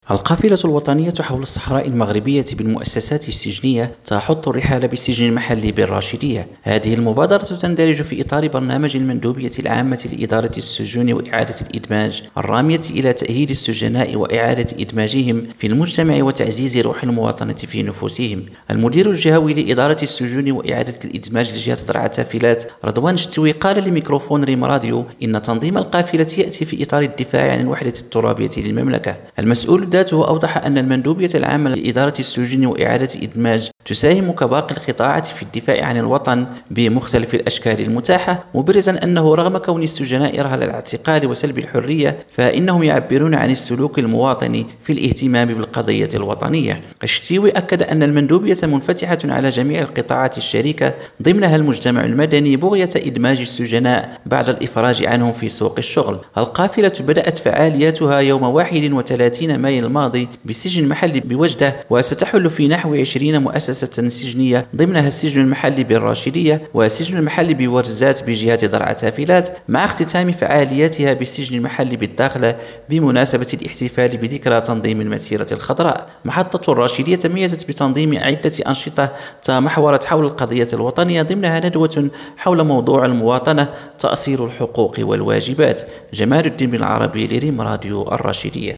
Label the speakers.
Speaker 1: القافلة الوطنية حول الصحراء المغربية بالمؤسسات السجنية تحث الرحال بالسجن المحلي بالراشدية. هذه المبادرة تندرج في إطار برنامج المندوبية العامة لإدارة السجون وإعادة الإدماج الرامية إلى تأهيل السجناء وإعادة إدماجهم في المجتمع وتعزيز روح المواطنة في نفوسهم. المدير الجهوي لإدارة السجون وإعادة الإدماج لجهة درعا تافلات رضوان شتوي قال لميكروفون ريم راديو إن تنظيم القافلة يأتي في إطار الدفاع عن الوحدة الترابية للمملكة. المسؤول ذاته أوضح أن المندوبية العامة لإدارة السجون وإعادة إدماج تساهم كباقي القطاعات في الدفاع عن الوطن بمختلف الأشكال المتاحة، مبرزا أنه رغم كون السجناء رهن الاعتقال وسلب الحرية فإنهم يعبرون عن السلوك المواطني في الاهتمام بالقضية الوطنية. الشتيوي أكد أن المندوبية منفتحة على جميع القطاعات الشريكة ضمنها المجتمع المدني بغية إدماج السجناء بعد الإفراج عنهم في سوق الشغل. القافلة بدأت فعالياتها يوم 31 مايو الماضي بالسجن المحلي بوجدة، وستحل في نحو 20 مؤسسة سجنية ضمنها السجن المحلي بالراشدية والسجن المحلي بورزات بجهة درعا تافلات، مع اختتام فعالياتها بالسجن المحلي بالداخلة بمناسبة الاحتفال بذكرى تنظيم المسيرة الخضراء. محطة الراشدية تميزت بتنظيم عدة أنشطة تمحورت حول القضية الوطنية ضمنها ندوة حول موضوع المواطنة تأصيل الحقوق والواجبات. جمال الدين بن العربي لريم راديو الراشدية.